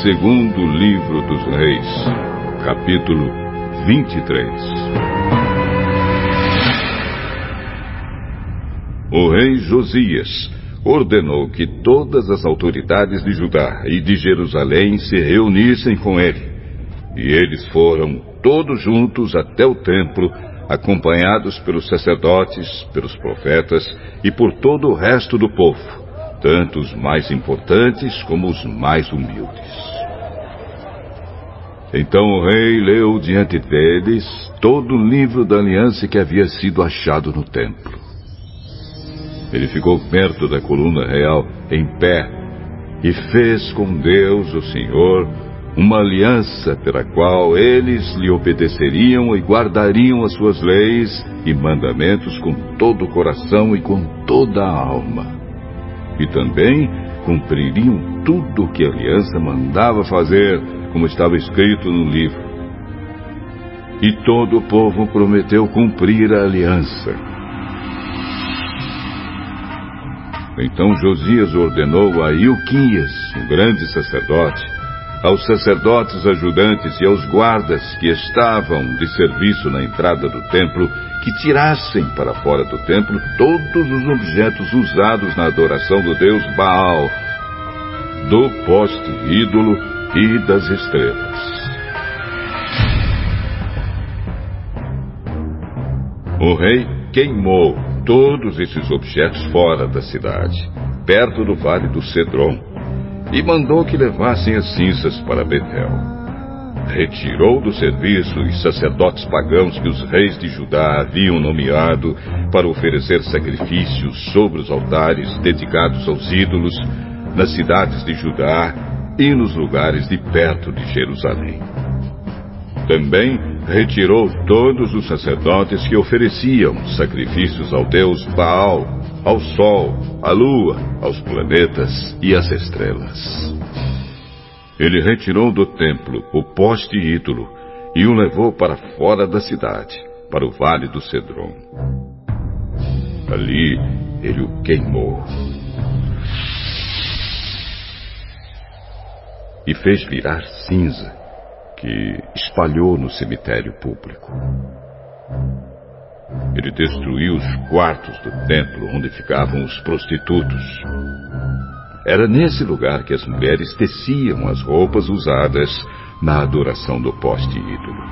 Segundo livro dos Reis, capítulo 23. O rei Josias ordenou que todas as autoridades de Judá e de Jerusalém se reunissem com ele. E eles foram todos juntos até o templo, acompanhados pelos sacerdotes, pelos profetas e por todo o resto do povo, tanto os mais importantes como os mais humildes. Então o rei leu diante deles todo o livro da aliança que havia sido achado no templo. Ele ficou perto da coluna real, em pé, e fez com Deus, o Senhor, uma aliança pela qual eles lhe obedeceriam e guardariam as suas leis e mandamentos com todo o coração e com toda a alma. E também cumpririam tudo o que a aliança mandava fazer, como estava escrito no livro. E todo o povo prometeu cumprir a aliança. Então Josias ordenou a Ilquias, o grande sacerdote, aos sacerdotes ajudantes e aos guardas que estavam de serviço na entrada do templo, que tirassem para fora do templo todos os objetos usados na adoração do deus Baal, do poste ídolo e das estrelas. O rei queimou todos esses objetos fora da cidade, perto do vale do Cedron, e mandou que levassem as cinzas para Betel. Retirou do serviço os sacerdotes pagãos que os reis de Judá haviam nomeado para oferecer sacrifícios sobre os altares dedicados aos ídolos, nas cidades de Judá e nos lugares de perto de Jerusalém. Também retirou todos os sacerdotes que ofereciam sacrifícios ao deus Baal, ao sol, à lua, aos planetas e às estrelas. Ele retirou do templo o poste ídolo e o levou para fora da cidade, para o vale do Cedron. Ali ele o queimou e fez virar cinza, que espalhou no cemitério público. Ele destruiu os quartos do templo onde ficavam os prostitutos. Era nesse lugar que as mulheres teciam as roupas usadas na adoração do poste ídolo.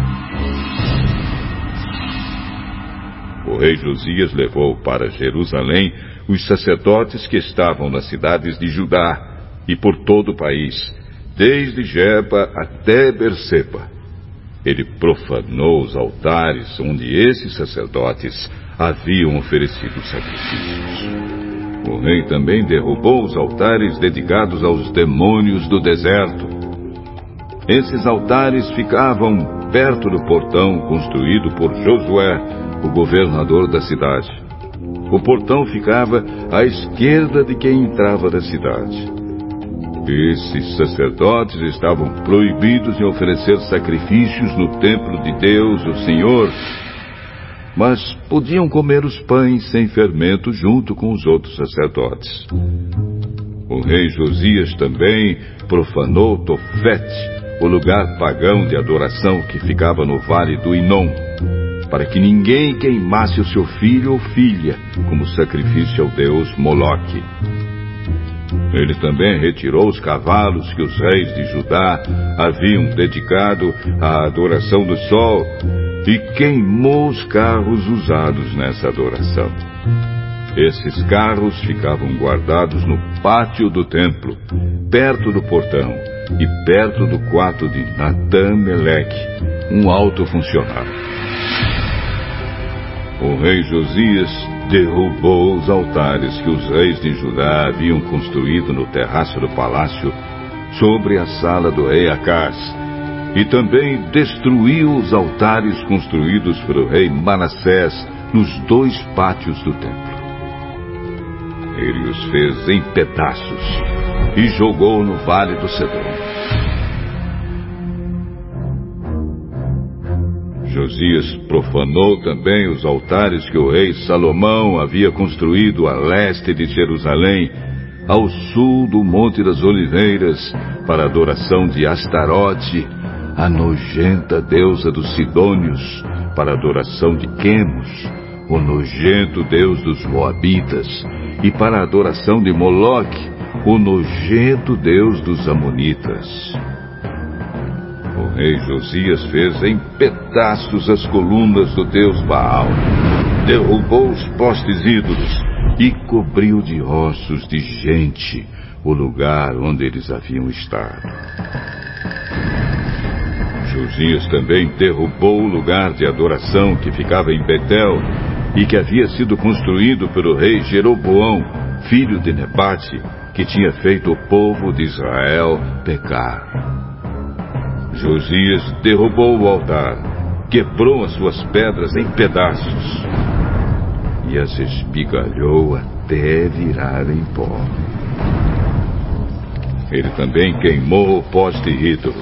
O rei Josias levou para Jerusalém os sacerdotes que estavam nas cidades de Judá e por todo o país, desde Geba até Berseba. Ele profanou os altares onde esses sacerdotes haviam oferecido sacrifícios. O rei também derrubou os altares dedicados aos demônios do deserto. Esses altares ficavam perto do portão construído por Josué, o governador da cidade. O portão ficava à esquerda de quem entrava da cidade. Esses sacerdotes estavam proibidos de oferecer sacrifícios no templo de Deus, o Senhor, mas podiam comer os pães sem fermento junto com os outros sacerdotes. O rei Josias também profanou Tofete, o lugar pagão de adoração que ficava no vale do Inom, para que ninguém queimasse o seu filho ou filha como sacrifício ao deus Moloque. Ele também retirou os cavalos que os reis de Judá haviam dedicado à adoração do sol e queimou os carros usados nessa adoração. Esses carros ficavam guardados no pátio do templo, perto do portão e perto do quarto de Natã-Meleque, um alto funcionário. O rei Josias derrubou os altares que os reis de Judá haviam construído no terraço do palácio, sobre a sala do rei Acás, e também destruiu os altares construídos pelo rei Manassés nos 2 pátios do templo. Ele os fez em pedaços e jogou no vale do Cedron. Josias profanou também os altares que o rei Salomão havia construído a leste de Jerusalém, ao sul do Monte das Oliveiras, para a adoração de Astarote, a nojenta deusa dos Sidônios, para a adoração de Quemos, o nojento deus dos Moabitas, e para a adoração de Moloque, o nojento deus dos Amonitas. O rei Josias fez em pedaços as colunas do deus Baal, derrubou os postes ídolos e cobriu de ossos de gente o lugar onde eles haviam estado. Josias também derrubou o lugar de adoração que ficava em Betel e que havia sido construído pelo rei Jeroboão, filho de Nebate, que tinha feito o povo de Israel pecar. Josias derrubou o altar, quebrou as suas pedras em pedaços e as esmigalhou até virarem pó. Ele também queimou o poste ídolo.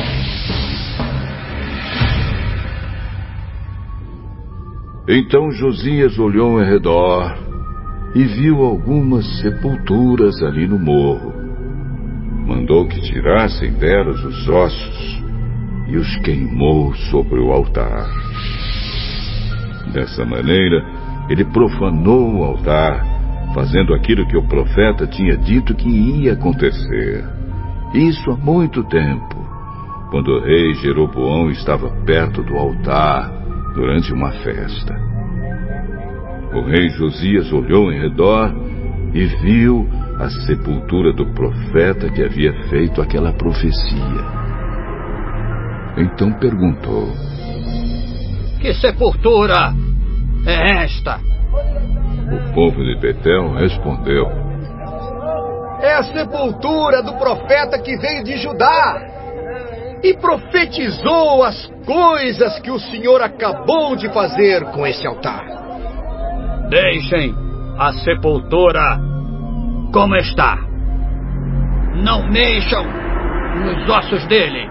Então Josias olhou ao redor e viu algumas sepulturas ali no morro. Mandou que tirassem delas os ossos e os queimou sobre o altar. Dessa maneira, ele profanou o altar, fazendo aquilo que o profeta tinha dito que ia acontecer. Isso há muito tempo, quando o rei Jeroboão estava perto do altar durante uma festa. O rei Josias olhou em redor e viu a sepultura do profeta que havia feito aquela profecia. Então perguntou: Que sepultura é esta? O povo de Betel respondeu: É a sepultura do profeta que veio de Judá e profetizou as coisas que o Senhor acabou de fazer com esse altar. Deixem a sepultura como está. Não mexam nos ossos dele.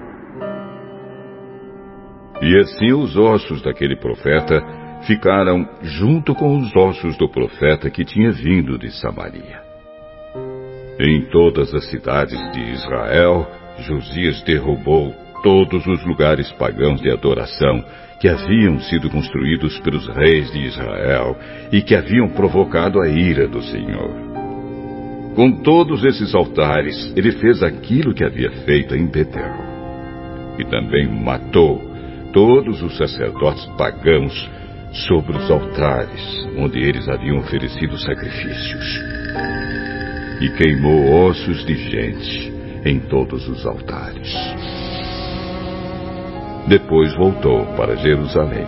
E assim os ossos daquele profeta ficaram junto com os ossos do profeta que tinha vindo de Samaria. Em todas as cidades de Israel, Josias derrubou todos os lugares pagãos de adoração que haviam sido construídos pelos reis de Israel e que haviam provocado a ira do Senhor. Com todos esses altares, ele fez aquilo que havia feito em Betel. E também matou todos os sacerdotes pagãos sobre os altares onde eles haviam oferecido sacrifícios. E queimou ossos de gente em todos os altares. Depois voltou para Jerusalém.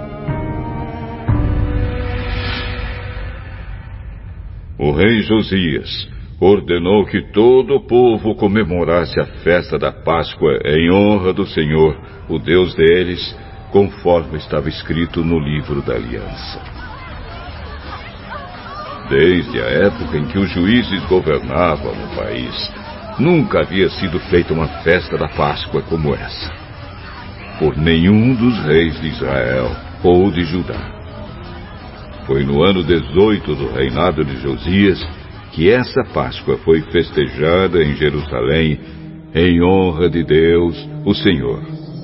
O rei Josias ordenou que todo o povo comemorasse a festa da Páscoa em honra do Senhor, o Deus deles, conforme estava escrito no livro da aliança. Desde a época em que os juízes governavam o país, nunca havia sido feita uma festa da Páscoa como essa, por nenhum dos reis de Israel ou de Judá. Foi no ano 18 do reinado de Josias que essa Páscoa foi festejada em Jerusalém em honra de Deus, o Senhor.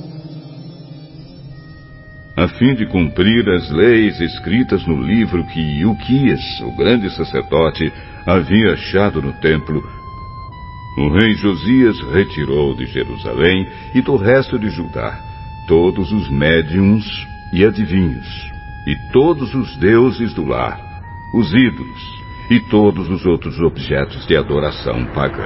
A fim de cumprir as leis escritas no livro que Ilquias, o grande sacerdote, havia achado no templo, o rei Josias retirou de Jerusalém e do resto de Judá todos os médiuns e adivinhos, e todos os deuses do lar, os ídolos, e todos os outros objetos de adoração pagã.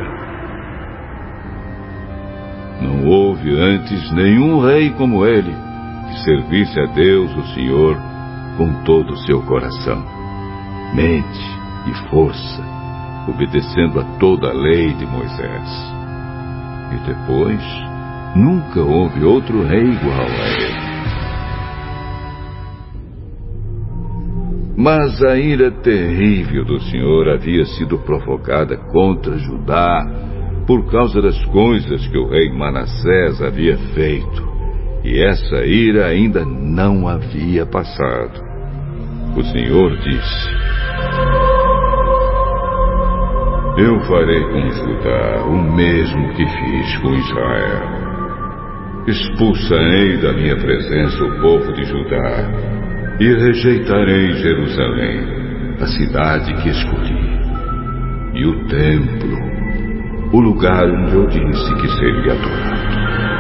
Não houve antes nenhum rei como ele, que servisse a Deus, o Senhor, com todo o seu coração, mente e força, obedecendo a toda a lei de Moisés. E depois, nunca houve outro rei igual a ele. Mas a ira terrível do Senhor havia sido provocada contra Judá por causa das coisas que o rei Manassés havia feito, e essa ira ainda não havia passado. O Senhor disse: Eu farei com Judá o mesmo que fiz com Israel. Expulsarei da minha presença o povo de Judá e rejeitarei Jerusalém, a cidade que escolhi, e o templo, o lugar onde eu disse que seria adorado.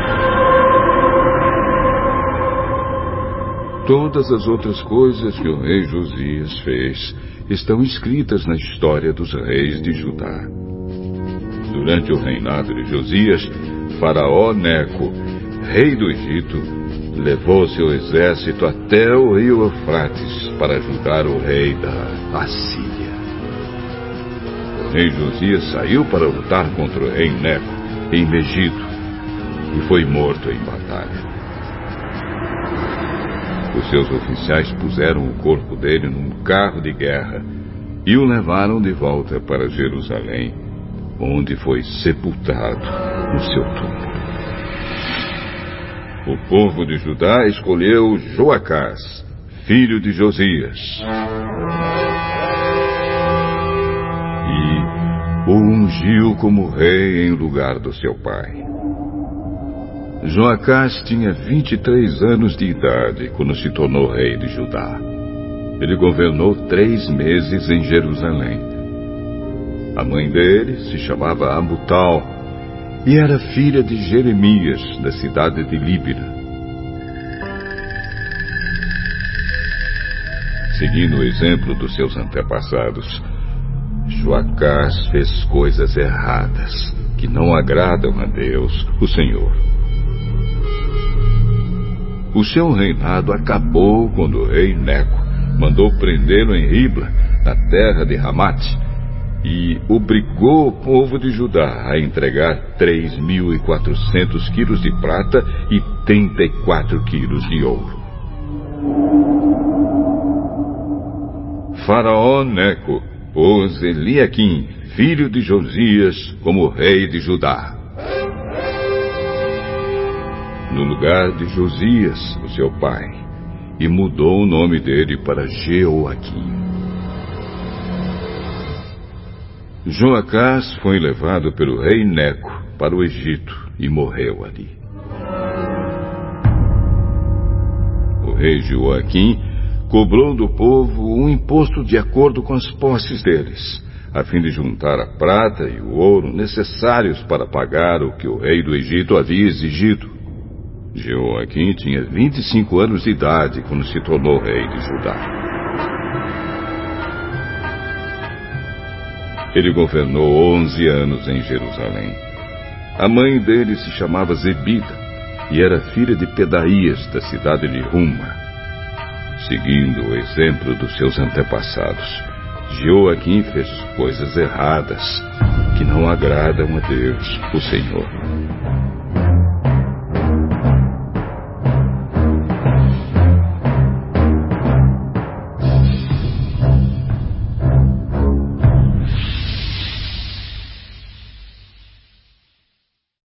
Todas as outras coisas que o rei Josias fez estão escritas na história dos reis de Judá. Durante o reinado de Josias, Faraó Neco, rei do Egito, levou seu exército até o rio Eufrates para ajudar o rei da Assíria. O rei Josias saiu para lutar contra o rei Neco em Megido e foi morto em batalha. Os seus oficiais puseram o corpo dele num carro de guerra e o levaram de volta para Jerusalém, onde foi sepultado no seu túmulo. O povo de Judá escolheu Joacás, filho de Josias, e o ungiu como rei em lugar do seu pai. Joacás tinha 23 anos de idade quando se tornou rei de Judá. Ele governou 3 meses em Jerusalém. A mãe dele se chamava Amutal e era filha de Jeremias, da cidade de Líbina. Seguindo o exemplo dos seus antepassados, Joacás fez coisas erradas que não agradam a Deus, o Senhor. O seu reinado acabou quando o rei Neco mandou prendê-lo em Ribla, na terra de Ramate, e obrigou o povo de Judá a entregar 3.400 quilos de prata e 34 quilos de ouro. Faraó Neco pôs Eliaquim, filho de Josias, como rei de Judá, no lugar de Josias, o seu pai, e mudou o nome dele para Jeoaquim. Joacás foi levado pelo rei Neco para o Egito e morreu ali. O rei Jeoaquim cobrou do povo um imposto de acordo com as posses deles, a fim de juntar a prata e o ouro necessários para pagar o que o rei do Egito havia exigido. Jeoaquim tinha 25 anos de idade quando se tornou rei de Judá. Ele governou 11 anos em Jerusalém. A mãe dele se chamava Zebida e era filha de Pedaías, da cidade de Ruma. Seguindo o exemplo dos seus antepassados, Jeoaquim fez coisas erradas que não agradam a Deus, o Senhor.